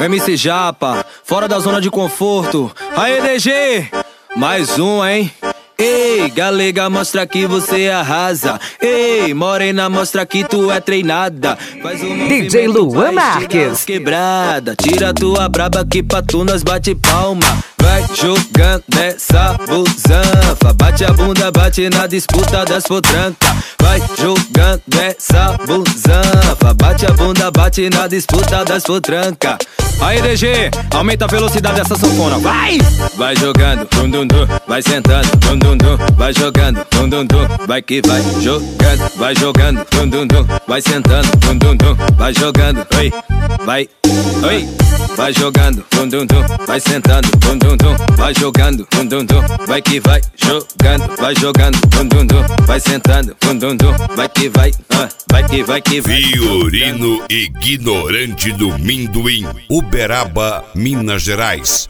MC Japa, fora da zona de conforto. Aê, DG, mais um, hein? Ei, galega, mostra que você arrasa. Ei, morena, mostra que tu é treinada. Faz um DJ Luan Marques. Quebrada, tira tua braba que pra tu nós bate palma. Vai jogando essa busanfa, bate a bunda, bate na disputa das potranca. Vai jogando essa busanfa, bate a bunda, bate na disputa das potranca. Aí, DG, aumenta a velocidade dessa sanfona, vai! Vai jogando, dum dum dum, vai sentando, dum dum dum, vai jogando, dum dum dum, vai que vai jogando, vai jogando, dum dum dum, vai sentando, dum dum dum, vai jogando, oi, vai, oi, vai jogando, dum dum dum, vai sentando, dum dum dum, vai jogando, dum dum dum, vai que vai jogando, vai jogando, dum dum dum, vai sentando, dum dum dum, vai que vai, vai que vai que vai. Fiorino Ignorante do Minduim, Uberaba, Minas Gerais.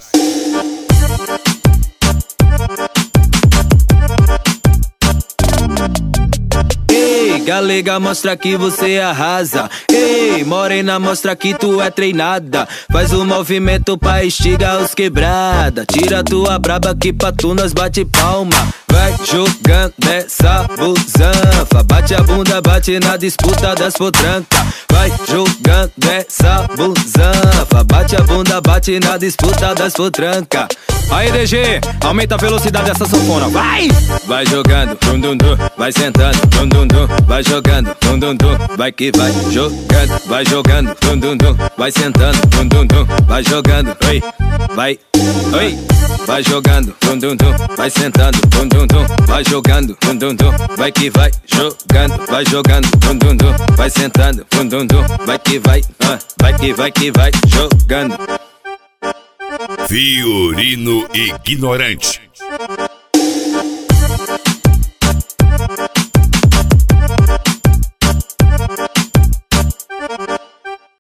Ei, galega, mostra que você arrasa. Ei, morena, mostra que tu é treinada. Faz o movimento pra estigar os quebrada. Tira tua braba que pra tu nós bate palma. Vai jogando essa busanfa, bate a bunda, bate na disputa das potranca. Vai jogando essa busanfa, bate a bunda, bate na disputa das potranca. Aí, DG, aumenta a velocidade dessa sanfona, vai! Vai jogando, dum dum dum, vai sentando, dum dum dum, vai jogando, dum dum dum, vai que vai jogando, vai jogando, dum dum dum, vai sentando, dum dum dum, vai jogando, oi, vai, oi, vai jogando, dum dum dum, vai sentando, dum dum dum, vai jogando, dum dum dum, vai que vai jogando, vai jogando, dum dum dum, vai sentando, dum dum dum, vai que vai jogando. Fiorino Ignorante.